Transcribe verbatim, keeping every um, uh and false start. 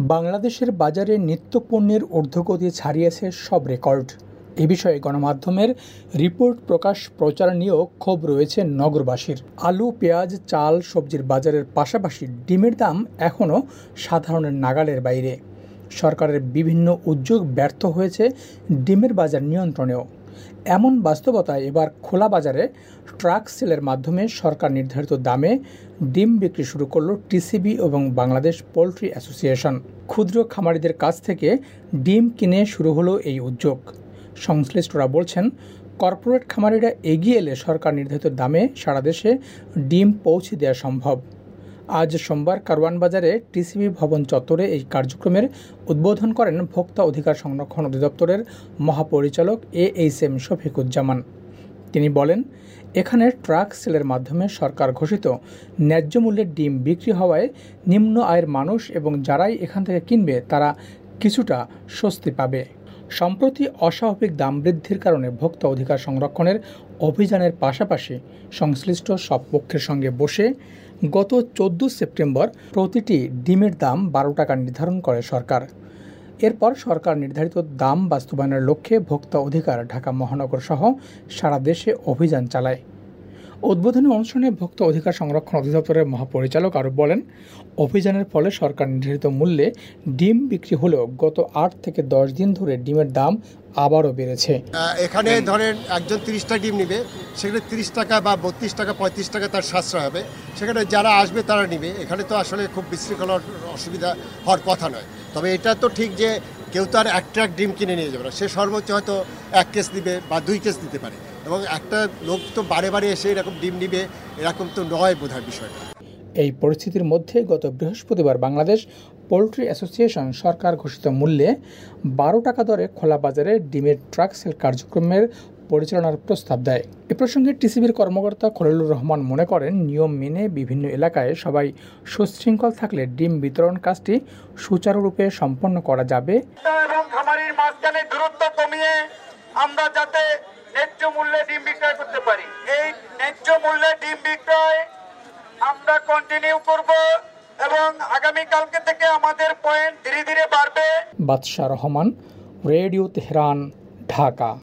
বাংলাদেশের বাজারে নিত্যপণ্যের ঊর্ধ্বগতি ছাড়িয়েছে সব রেকর্ড। এ বিষয়ে গণমাধ্যমের রিপোর্ট প্রকাশ প্রচার নিয়েও ক্ষোভ রয়েছে নগরবাসীর। আলু, পেঁয়াজ, চাল, সবজির বাজারের পাশাপাশি ডিমের দাম এখনও সাধারণের নাগালের বাইরে। সরকারের বিভিন্ন উদ্যোগ ব্যর্থ হয়েছে ডিমের বাজার নিয়ন্ত্রণেও। এমন বাস্তবতায় এবার খোলা বাজারে ট্রাক সেলের মাধ্যমে সরকার নির্ধারিত দামে ডিম বিক্রি শুরু করল টিসিবি এবং বাংলাদেশ পোলট্রি অ্যাসোসিয়েশন। ক্ষুদ্র খামারিদের কাছ থেকে ডিম কিনে শুরু হলো এই উদ্যোগ। সংশ্লিষ্টরা বলছেন, কর্পোরেট খামারিরা এগিয়ে এলে সরকার নির্ধারিত দামে সারা দেশে ডিম পৌঁছে দেওয়া সম্ভব। আজ সোমবার কারওয়ান বাজারে টিসিবি ভবন চত্বরে এই কার্যক্রমের উদ্বোধন করেন ভোক্তা অধিকার সংরক্ষণ অধিদপ্তরের মহাপরিচালক এ এইচ এম শফিকুজ্জামান। তিনি বলেন, এখানে ট্রাক সেলের মাধ্যমে সরকার ঘোষিত ন্যায্য মূল্যের ডিম বিক্রি হওয়ায় নিম্ন আয়ের মানুষ এবং যারাই এখান থেকে কিনবে তারা কিছুটা স্বস্তি পাবে। সম্প্রতি অস্বাভাবিক দাম বৃদ্ধির কারণে ভোক্তা অধিকার সংরক্ষণের অভিযানের পাশাপাশি সংশ্লিষ্ট সব পক্ষের সঙ্গে বসে গত চোদ্দ সেপ্টেম্বর প্রতিটি ডিমের দাম বারো টাকা নির্ধারণ করে সরকার। এরপর সরকার নির্ধারিত দাম বাস্তবায়নের লক্ষ্যে ভোক্তা অধিকার ঢাকা মহানগর সহ সারা দেশে অভিযান চালায়। উদ্বোধনী অনুষ্ঠানে ভোক্তা অধিকার সংরক্ষণ অধিদপ্তরের মহাপরিচালক আরও বলেন, অভিযানের ফলে সরকার নির্ধারিত মূল্যে ডিম বিক্রি হলেও গত আট থেকে দশ দিন ধরে ডিমের দাম আবারও বেড়েছে। এখানে ধরেন একজন তিরিশটা ডিম নিবে, সেখানে তিরিশ টাকা বা বত্রিশ টাকা পঁয়ত্রিশ টাকা তার সাশ্রয় হবে। সেখানে যারা আসবে তারা নিবে। এখানে তো আসলে খুব বিশৃঙ্খলার অসুবিধা হওয়ার কথা নয়। তবে এটা তো ঠিক যে কেউ তো আর এক ট্রাক ডিম কিনে নিয়ে যাবে না। সে সর্বোচ্চ হয়তো এক কেস নিবে বা দুই কেস নিতে পারে, এবং একটা লোক তো বারে বারে এসে এরকম ডিম নিবে, এরকম তো নয় বোধহয় বিষয়টা। এই পরিস্থিতির মধ্যে গত বৃহস্পতিবার বাংলাদেশ পোলট্রি অ্যাসোসিয়েশন সরকার ঘোষিত মূল্যে বারো টাকা দরে খোলা বাজারে ডিমের ট্রাক সেল কার্যক্রমের পরিচালনার প্রস্তাব দেয়। এ প্রসঙ্গে টিসিবির কর্মকর্তা খলিলুর রহমান মনে করেন, নিয়ম মেনে বিভিন্ন এলাকায় সবাই সুশৃঙ্খল থাকলে ডিম বিতরণ কাজটি সুচারুরূপে সম্পন্ন করা যাবে এবং খামারির মাঝখানে দূরত্ব কমিয়ে আমরা যাতে ন্যায্য মূল্যে ডিম বিক্রয় করতে পারি। এই ন্যায্য মূল্যে ডিম বিক্রয় আমরা কন্টিনিউ করব এবং আগামী কালকে থেকে আমাদের পয়েন্ট ধীরে ধীরে বাড়বে। Badsha Rahman, radio Tehran, Dhaka.